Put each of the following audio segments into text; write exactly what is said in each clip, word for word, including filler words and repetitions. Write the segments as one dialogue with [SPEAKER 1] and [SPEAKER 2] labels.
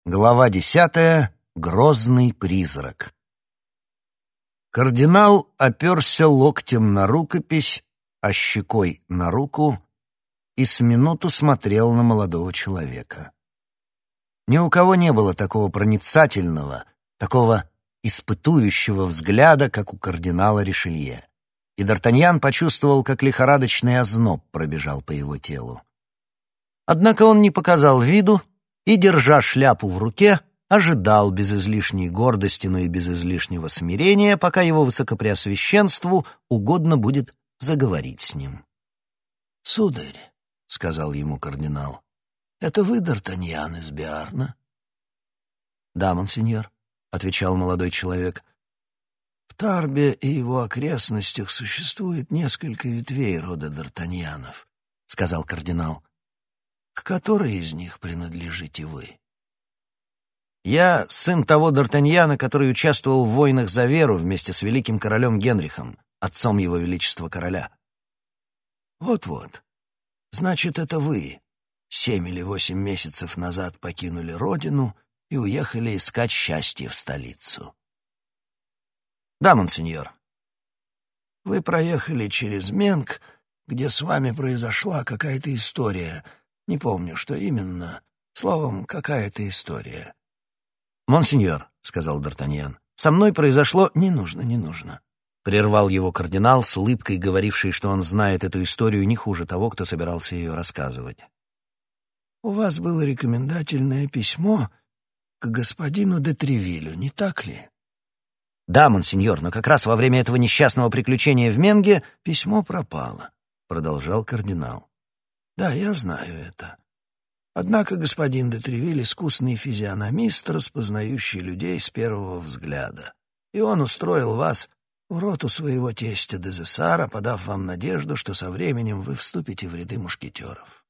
[SPEAKER 1] Глава десятая. Грозный призрак. Кардинал оперся локтем на рукопись, а щекой на руку и с минуту смотрел на молодого человека. Ни у кого не было такого проницательного, такого испытующего взгляда, как у кардинала Ришелье. И Д'Артаньян почувствовал, как лихорадочный озноб пробежал по его телу. Однако он не показал виду и, держа шляпу в руке, ожидал без излишней гордости, но и без излишнего смирения, пока его высокопреосвященству угодно будет заговорить с ним.
[SPEAKER 2] «Сударь», — сказал ему кардинал, — «это вы, Д'Артаньян из Биарна?»
[SPEAKER 1] «Да, монсеньор», — отвечал молодой человек.
[SPEAKER 2] «В Тарбе и его окрестностях существует несколько ветвей рода Д'Артаньянов», — сказал кардинал. «К которой из них принадлежите вы?»
[SPEAKER 1] «Я сын того Д'Артаньяна, который участвовал в войнах за веру вместе с великим королем Генрихом, отцом его величества короля».
[SPEAKER 2] «Вот-вот. Значит, это вы семь или восемь месяцев назад покинули родину и уехали искать счастье в столицу».
[SPEAKER 1] «Да, монсеньор».
[SPEAKER 2] «Вы проехали через Менг, где с вами произошла какая-то история. Не помню, что именно. Словом, какая-то история».
[SPEAKER 1] «Монсеньор», — сказал Д'Артаньян, — «со мной произошло...»
[SPEAKER 2] «Не нужно, не нужно»,
[SPEAKER 1] — прервал его кардинал с улыбкой, говоривший, что он знает эту историю не хуже того, кто собирался ее рассказывать.
[SPEAKER 2] «У вас было рекомендательное письмо к господину де Тревилю, не так ли?»
[SPEAKER 1] «Да, монсеньор, но как раз во время этого несчастного приключения в Менге
[SPEAKER 2] письмо пропало», — продолжал кардинал. «Да, я знаю это. Однако господин де Тревиль — искусный физиономист, распознающий людей с первого взгляда, и он устроил вас в роту своего тестя Дезессара, подав вам надежду, что со временем вы вступите в ряды мушкетеров».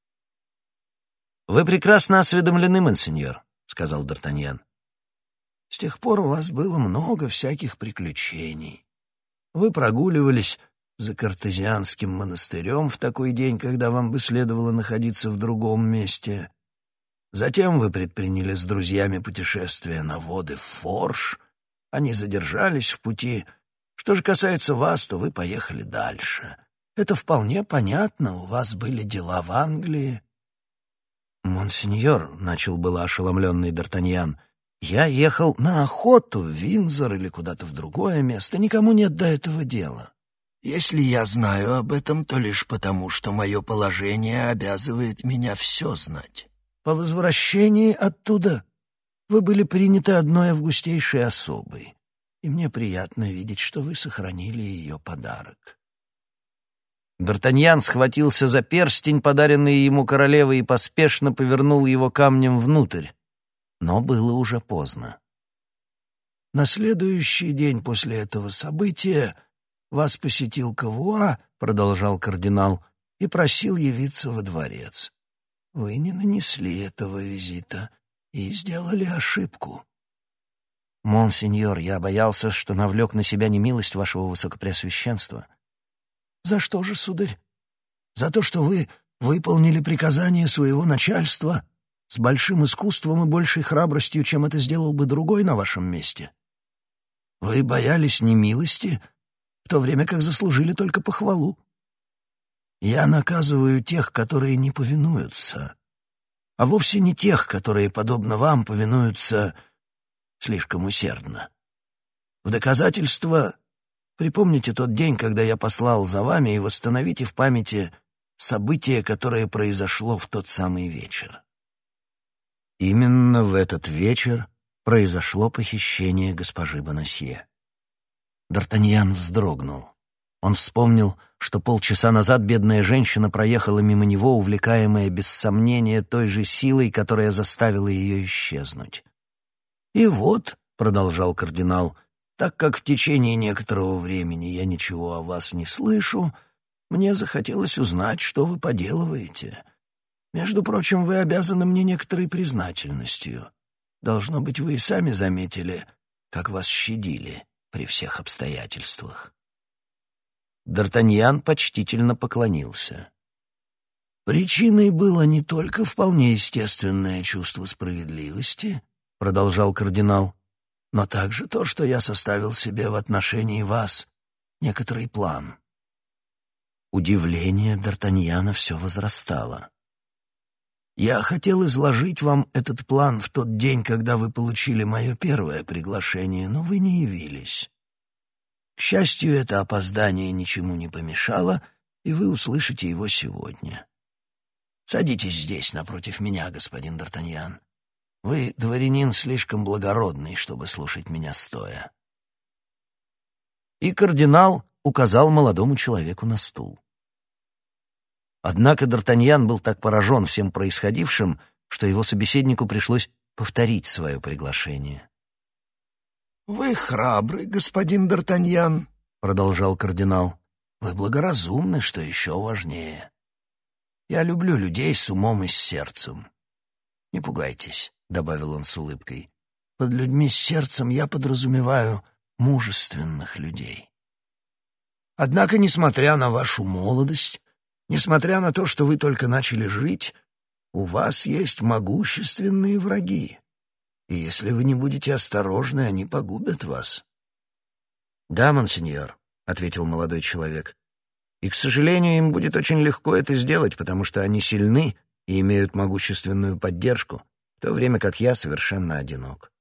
[SPEAKER 1] «Вы прекрасно осведомлены, монсеньор», — сказал Д'Артаньян.
[SPEAKER 2] «С тех пор у вас было много всяких приключений. Вы прогуливались за Картезианским монастырем в такой день, когда вам бы следовало находиться в другом месте. Затем вы предприняли с друзьями путешествие на воды в Форш. Они задержались в пути. Что же касается вас, то вы поехали дальше. Это вполне понятно, у вас были дела в Англии».
[SPEAKER 1] «Монсеньор», — начал было ошеломленный Д'Артаньян, — «я ехал на охоту
[SPEAKER 2] в Виндзор или куда-то в другое место. Никому нет до этого дела. Если я знаю об этом, то лишь потому, что мое положение обязывает меня все знать. По возвращении оттуда вы были приняты одной августейшей особой, и мне приятно видеть, что вы сохранили ее подарок».
[SPEAKER 1] Д'Артаньян схватился за перстень, подаренный ему королевой, и поспешно повернул его камнем внутрь. Но было уже поздно.
[SPEAKER 2] «На следующий день после этого события вас посетил Кавуа, — продолжал кардинал, — и просил явиться во дворец. Вы не нанесли этого визита и сделали ошибку».
[SPEAKER 1] «Монсеньор, я боялся, что навлек на себя немилость вашего высокопреосвященства».
[SPEAKER 2] «За что же, сударь? За то, что вы выполнили приказание своего начальства с большим искусством и большей храбростью, чем это сделал бы другой на вашем месте? Вы боялись немилости, в то время как заслужили только похвалу. Я наказываю тех, которые не повинуются, а вовсе не тех, которые, подобно вам, повинуются слишком усердно. В доказательство припомните тот день, когда я послал за вами, и восстановите в памяти событие, которое произошло в тот самый вечер».
[SPEAKER 1] Именно в этот вечер произошло похищение госпожи Бонасье. Д'Артаньян вздрогнул. Он вспомнил, что полчаса назад бедная женщина проехала мимо него, увлекаемая без сомнения той же силой, которая заставила ее исчезнуть.
[SPEAKER 2] «И вот», — продолжал кардинал, — «так как в течение некоторого времени я ничего о вас не слышу, мне захотелось узнать, что вы поделываете. Между прочим, вы обязаны мне некоторой признательностью. Должно быть, вы и сами заметили, как вас щадили при всех обстоятельствах».
[SPEAKER 1] Д'Артаньян почтительно поклонился.
[SPEAKER 2] Причиной было не только вполне естественное чувство справедливости, продолжал кардинал, — «но также то, что я составил себе в отношении вас некоторый план». Удивление Д'Артаньяна все возрастало. «Я хотел изложить вам этот план в тот день, когда вы получили мое первое приглашение, но вы не явились. К счастью, это опоздание ничему не помешало, и вы услышите его сегодня. Садитесь здесь, напротив меня, господин Д'Артаньян. Вы дворянин слишком благородный, чтобы слушать меня стоя». И кардинал указал молодому человеку на стул. Однако Д'Артаньян был так поражен всем происходившим, что его собеседнику пришлось повторить свое приглашение. «Вы храбрый, господин Д'Артаньян», — продолжал кардинал. «Вы благоразумны, что еще важнее. Я люблю людей с умом и с сердцем. Не пугайтесь», — добавил он с улыбкой. «Под людьми с сердцем я подразумеваю мужественных людей. Однако, несмотря на вашу молодость, несмотря на то, что вы только начали жить, у вас есть могущественные враги, и если вы не будете осторожны, они погубят вас». «Да, монсеньор», — ответил молодой человек, «и, к сожалению, им будет очень легко это сделать, потому что они сильны и имеют могущественную поддержку, в то время как я совершенно одинок».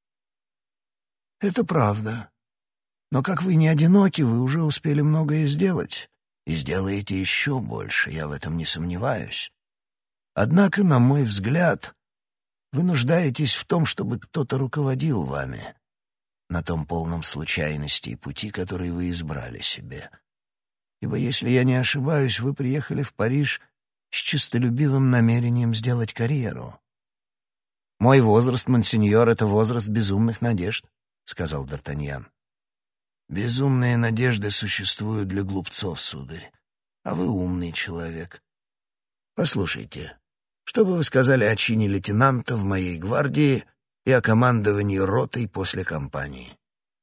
[SPEAKER 2] «Это правда. Но как вы не одиноки, вы уже успели многое сделать. И сделаете еще больше, я в этом не сомневаюсь. Однако, на мой взгляд, вы нуждаетесь в том, чтобы кто-то руководил вами на том полном случайности и пути, который вы избрали себе. Ибо, если я не ошибаюсь, вы приехали в Париж с честолюбивым намерением сделать карьеру». «Мой возраст, монсеньор, — это возраст безумных надежд», — сказал Д'Артаньян. «Безумные надежды существуют для глупцов, сударь, а вы умный человек. Послушайте, что бы вы сказали о чине лейтенанта в моей гвардии и о командовании ротой после кампании?»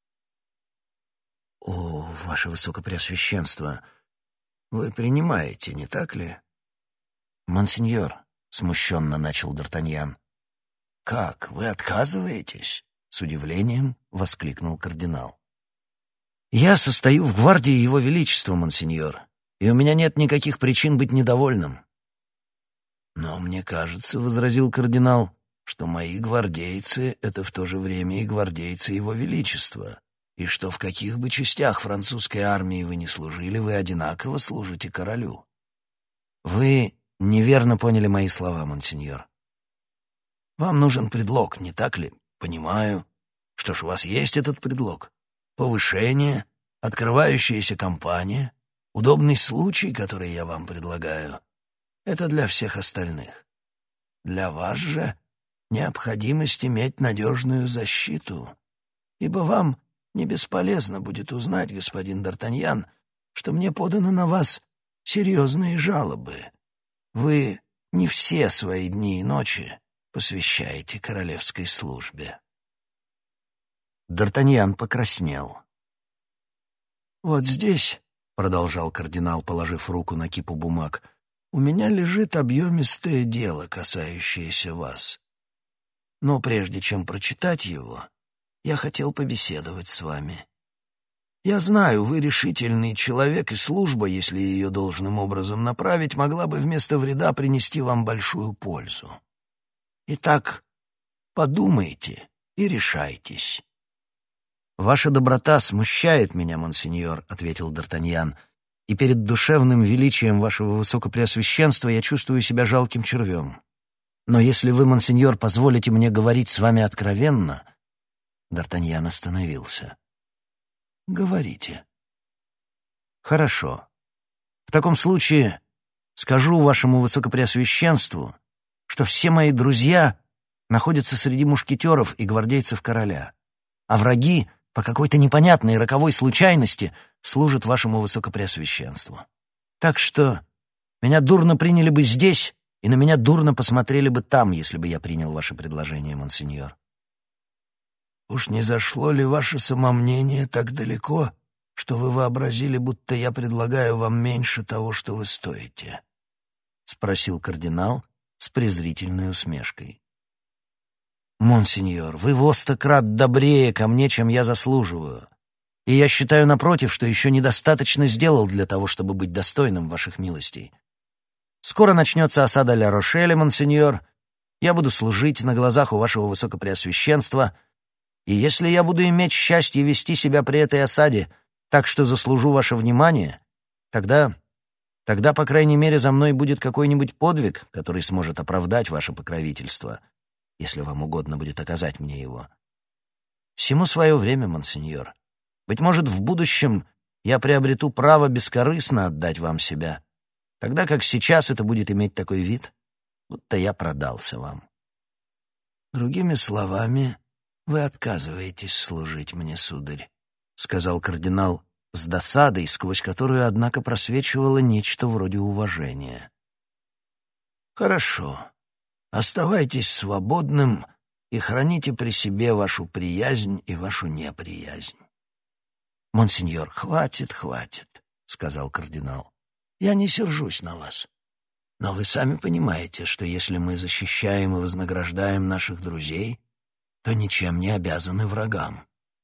[SPEAKER 2] «О, ваше высокопреосвященство, вы принимаете, не так ли?» «Монсеньор», — смущенно начал Д'Артаньян. «Как, вы отказываетесь?» — с удивлением воскликнул кардинал. «Я состою в гвардии Его Величества, монсеньор, и у меня нет никаких причин быть недовольным». «Но мне кажется, — возразил кардинал, — что мои гвардейцы — это в то же время и гвардейцы Его Величества, и что в каких бы частях французской армии вы ни служили, вы одинаково служите королю». «Вы неверно поняли мои слова, монсеньор». «Вам нужен предлог, не так ли? Понимаю. Что ж, у вас есть этот предлог. Повышение, открывающаяся кампания, удобный случай, который я вам предлагаю — это для всех остальных. Для вас же необходимость иметь надежную защиту, ибо вам не бесполезно будет узнать, господин Д'Артаньян, что мне поданы на вас серьезные жалобы. Вы не все свои дни и ночи посвящаете королевской службе». Д'Артаньян покраснел. «Вот здесь, — продолжал кардинал, положив руку на кипу бумаг, — у меня лежит объемистое дело, касающееся вас. Но прежде чем прочитать его, я хотел побеседовать с вами. Я знаю, вы решительный человек, и служба, если ее должным образом направить, могла бы вместо вреда принести вам большую пользу. Итак, подумайте и решайтесь». «Ваша доброта смущает меня, монсеньор», — ответил Д'Артаньян, «и перед душевным величием вашего высокопреосвященства я чувствую себя жалким червем. Но если вы, монсеньор, позволите мне говорить с вами откровенно...» Д'Артаньян остановился. «Говорите». «Хорошо. В таком случае скажу вашему высокопреосвященству, что все мои друзья находятся среди мушкетеров и гвардейцев короля, а враги по какой-то непонятной роковой случайности служат вашему высокопреосвященству. Так что меня дурно приняли бы здесь, и на меня дурно посмотрели бы там, если бы я принял ваше предложение, монсеньор». «Уж не зашло ли ваше самомнение так далеко, что вы вообразили, будто я предлагаю вам меньше того, что вы стоите?» — спросил кардинал с презрительной усмешкой.
[SPEAKER 1] «Монсеньор, вы во сто крат добрее ко мне, чем я заслуживаю. И я считаю, напротив, что еще недостаточно сделал для того, чтобы быть достойным ваших милостей. Скоро начнется осада Ля-Рошеля, монсеньор. Я буду служить на глазах у вашего высокопреосвященства, и если я буду иметь счастье вести себя при этой осаде так, что заслужу ваше внимание, тогда, тогда, по крайней мере, за мной будет какой-нибудь подвиг, который сможет оправдать ваше покровительство, если вам угодно будет оказать мне его. Всему свое время, монсеньор. Быть может, в будущем я приобрету право бескорыстно отдать вам себя, тогда как сейчас это будет иметь такой вид, будто я продался вам».
[SPEAKER 2] «Другими словами, вы отказываетесь служить мне, сударь», — сказал кардинал с досадой, сквозь которую, однако, просвечивало нечто вроде уважения. «Хорошо. Оставайтесь свободным и храните при себе вашу приязнь и вашу неприязнь».
[SPEAKER 1] «Монсеньор, хватит, хватит», — сказал кардинал.
[SPEAKER 2] «Я не сержусь на вас. Но вы сами понимаете, что если мы защищаем и вознаграждаем наших друзей, то ничем не обязаны врагам.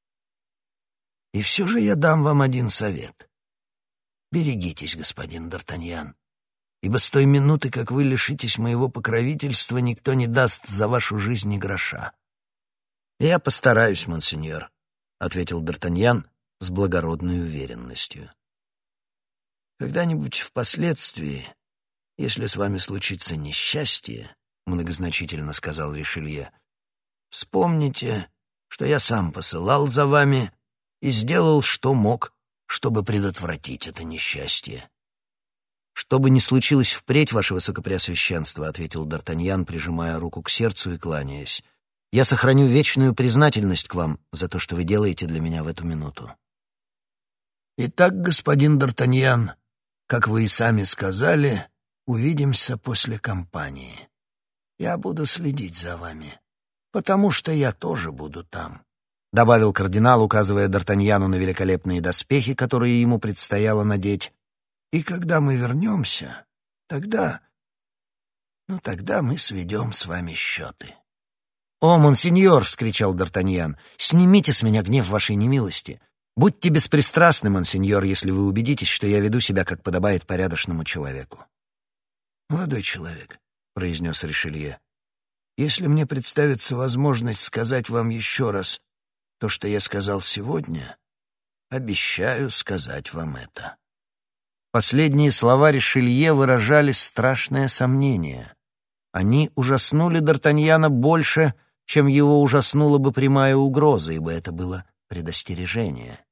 [SPEAKER 2] И все же я дам вам один совет. Берегитесь, господин Д'Артаньян, ибо с той минуты, как вы лишитесь моего покровительства, никто не даст за вашу жизнь ни гроша».
[SPEAKER 1] «Я постараюсь, монсеньор», — ответил Д'Артаньян с благородной уверенностью.
[SPEAKER 2] «Когда-нибудь впоследствии, если с вами случится несчастье, — многозначительно сказал Ришелье, — вспомните, что я сам посылал за вами и сделал, что мог, чтобы предотвратить это несчастье».
[SPEAKER 1] «Что бы ни случилось впредь, ваше высокопреосвященство, — ответил Д'Артаньян, прижимая руку к сердцу и кланяясь, — я сохраню вечную признательность к вам за то, что вы делаете для меня в эту минуту».
[SPEAKER 2] «Итак, господин Д'Артаньян, как вы и сами сказали, увидимся после кампании. Я буду следить за вами, потому что я тоже буду там»,
[SPEAKER 1] — добавил кардинал, указывая Д'Артаньяну на великолепные доспехи, которые ему предстояло надеть.
[SPEAKER 2] «И когда мы вернемся, тогда... ну, тогда мы сведем с вами счеты».
[SPEAKER 1] «О, монсеньор!» — вскричал Д'Артаньян. «Снимите с меня гнев вашей немилости. Будьте беспристрастны, монсеньор, если вы убедитесь, что я веду себя, как подобает порядочному человеку».
[SPEAKER 2] «Молодой человек», — произнес Ришелье, — «если мне представится возможность сказать вам еще раз то, что я сказал сегодня, обещаю сказать вам это».
[SPEAKER 1] Последние слова Ришелье выражали страшное сомнение. Они ужаснули Д'Артаньяна больше, чем его ужаснула бы прямая угроза, ибо это было предостережение.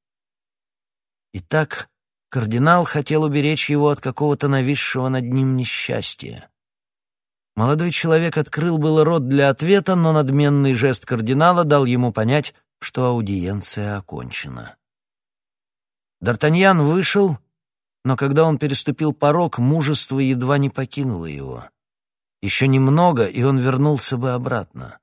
[SPEAKER 1] Итак, кардинал хотел уберечь его от какого-то нависшего над ним несчастья. Молодой человек открыл было рот для ответа, но надменный жест кардинала дал ему понять, что аудиенция окончена. Д'Артаньян вышел, но когда он переступил порог, мужество едва не покинуло его. Еще немного, и он вернулся бы обратно.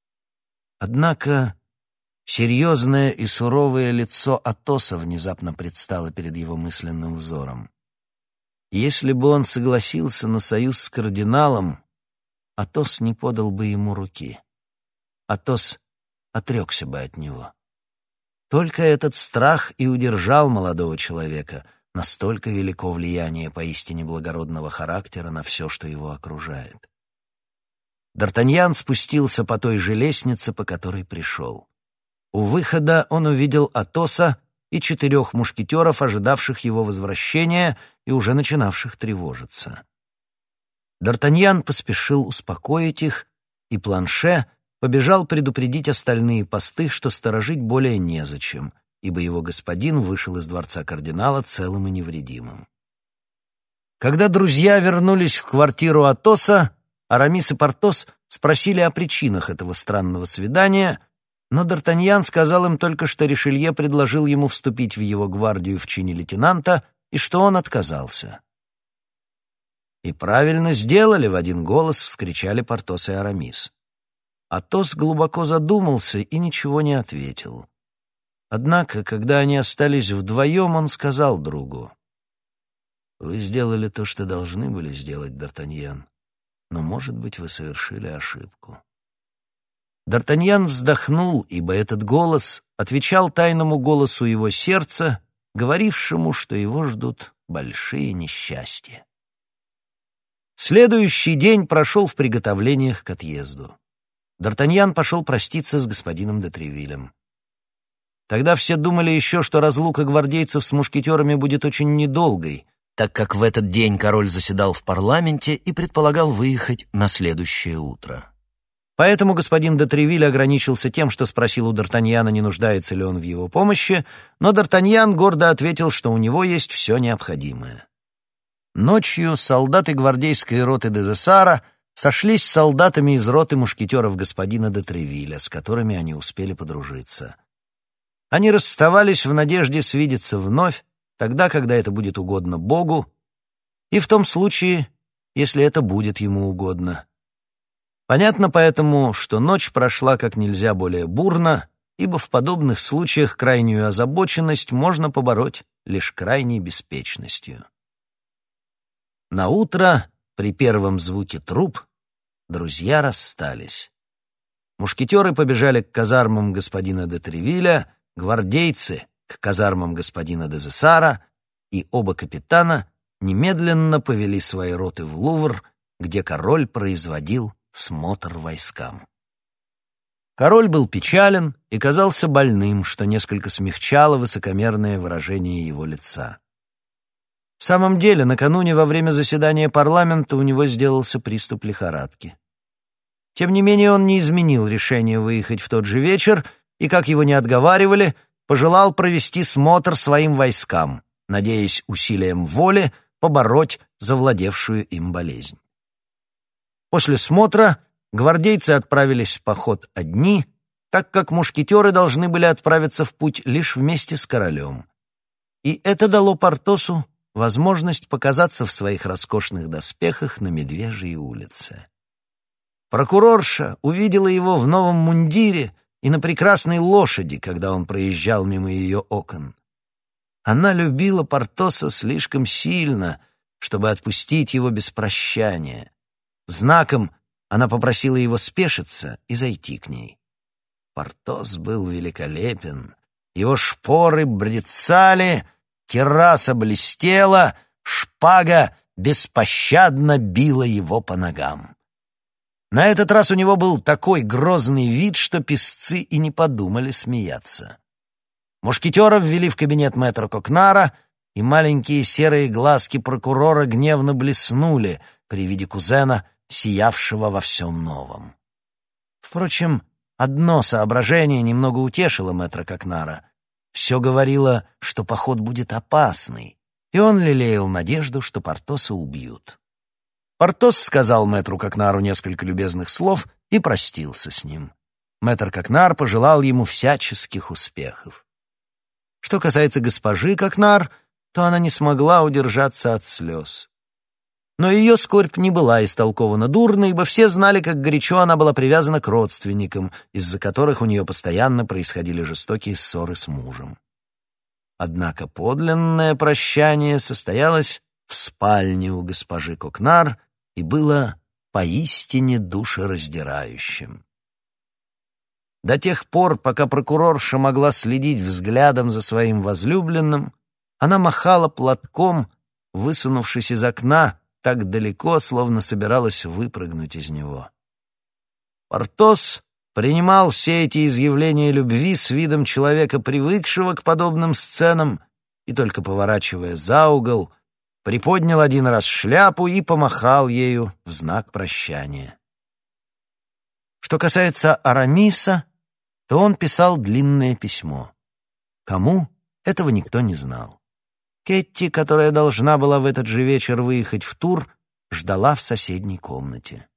[SPEAKER 1] Однако серьезное и суровое лицо Атоса внезапно предстало перед его мысленным взором. Если бы он согласился на союз с кардиналом, Атос не подал бы ему руки. Атос отрекся бы от него. Только этот страх и удержал молодого человека. Настолько велико влияние поистине благородного характера на все, что его окружает. Д'Артаньян спустился по той же лестнице, по которой пришел. У выхода он увидел Атоса и четырех мушкетеров, ожидавших его возвращения и уже начинавших тревожиться. Д'Артаньян поспешил успокоить их, и Планше побежал предупредить остальные посты, что сторожить более незачем, ибо его господин вышел из дворца кардинала целым и невредимым. Когда друзья вернулись в квартиру Атоса, Арамис и Портос спросили о причинах этого странного свидания, но Д'Артаньян сказал им только, что Ришелье предложил ему вступить в его гвардию в чине лейтенанта и что он отказался. «И правильно сделали!» — в один голос вскричали Портос и Арамис. Атос глубоко задумался и ничего не ответил. Однако, когда они остались вдвоем, он сказал другу: «Вы сделали то, что должны были сделать, Д'Артаньян, но, может быть, вы совершили ошибку. Д'Артаньян вздохнул, ибо этот голос отвечал тайному голосу его сердца, говорившему, что его ждут большие несчастья. Следующий день прошел в приготовлениях к отъезду. Д'Артаньян пошел проститься с господином де Тревилем. Тогда все думали еще, что разлука гвардейцев с мушкетерами будет очень недолгой, так как в этот день король заседал в парламенте и предполагал выехать на следующее утро. Поэтому господин де Тревиль ограничился тем, что спросил у Д'Артаньяна, не нуждается ли он в его помощи, но Д'Артаньян гордо ответил, что у него есть все необходимое. Ночью солдаты гвардейской роты де Зессара сошлись с солдатами из роты мушкетеров господина де Тревиля, с которыми они успели подружиться. Они расставались в надежде свидеться вновь, тогда, когда это будет угодно Богу, и в том случае, если это будет ему угодно. Понятно поэтому, что ночь прошла как нельзя более бурно, ибо в подобных случаях крайнюю озабоченность можно побороть лишь крайней беспечностью. Наутро, при первом звуке труб, друзья расстались. Мушкетеры побежали к казармам господина де Тревиля, гвардейцы — к казармам господина де Зессара, и оба капитана немедленно повели свои роты в Лувр, где король производил смотр войскам. Король был печален и казался больным, что несколько смягчало высокомерное выражение его лица. В самом деле, накануне во время заседания парламента у него сделался приступ лихорадки. Тем не менее, он не изменил решение выехать в тот же вечер и, как его не отговаривали, пожелал провести смотр своим войскам, надеясь усилием воли побороть завладевшую им болезнь. После смотра гвардейцы отправились в поход одни, так как мушкетеры должны были отправиться в путь лишь вместе с королем. И это дало Портосу возможность показаться в своих роскошных доспехах на Медвежьей улице. Прокурорша увидела его в новом мундире и на прекрасной лошади, когда он проезжал мимо ее окон. Она любила Портоса слишком сильно, чтобы отпустить его без прощания. Знаком она попросила его спешиться и зайти к ней. Портос был великолепен. Его шпоры брецали, кираса блестела, шпага беспощадно била его по ногам. На этот раз у него был такой грозный вид, что песцы и не подумали смеяться. Мушкетера ввели в кабинет мэтра Кокнара, и маленькие серые глазки прокурора гневно блеснули при виде кузена, сиявшего во всем новом. Впрочем, одно соображение немного утешило мэтра Кокнара. Все говорило, что поход будет опасный, и он лелеял надежду, что Портоса убьют. Портос сказал мэтру Кокнару несколько любезных слов и простился с ним. Мэтр Кокнар пожелал ему всяческих успехов. Что касается госпожи Кокнар, то она не смогла удержаться от слез. Но ее скорбь не была истолкована дурно, ибо все знали, как горячо она была привязана к родственникам, из-за которых у нее постоянно происходили жестокие ссоры с мужем. Однако подлинное прощание состоялось в спальне у госпожи Кокнар и было поистине душераздирающим. До тех пор, пока прокурорша могла следить взглядом за своим возлюбленным, она махала платком, высунувшись из окна, так далеко, словно собиралась выпрыгнуть из него. Портос принимал все эти изъявления любви с видом человека, привыкшего к подобным сценам, и только поворачивая за угол, приподнял один раз шляпу и помахал ею в знак прощания. Что касается Арамиса, то он писал длинное письмо. Кому? Этого никто не знал. Кетти, которая должна была в этот же вечер выехать в тур, ждала в соседней комнате.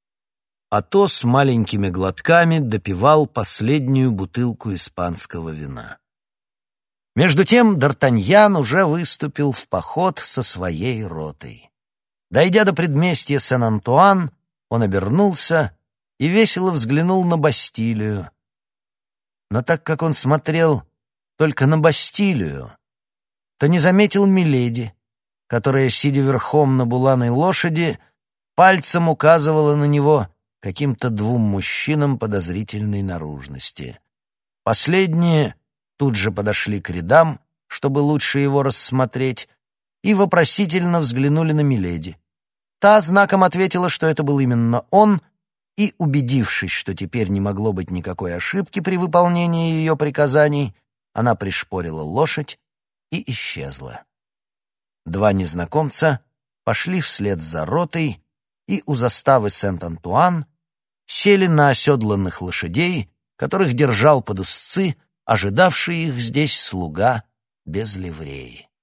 [SPEAKER 1] Атос маленькими глотками допивал последнюю бутылку испанского вина. Между тем Д'Артаньян уже выступил в поход со своей ротой. Дойдя до предместья Сен-Антуан, он обернулся и весело взглянул на Бастилию. Но так как он смотрел только на Бастилию, то не заметил миледи, которая, сидя верхом на буланой лошади, пальцем указывала на него, каким-то двум мужчинам подозрительной наружности. Последние тут же подошли к рядам, чтобы лучше его рассмотреть, и вопросительно взглянули на миледи. Та знаком ответила, что это был именно он, и, убедившись, что теперь не могло быть никакой ошибки при выполнении ее приказаний, она пришпорила лошадь и исчезла. Два незнакомца пошли вслед за ротой и у заставы Сент-Антуан сели на оседланных лошадей, которых держал под узцы ожидавший их здесь слуга без ливреи.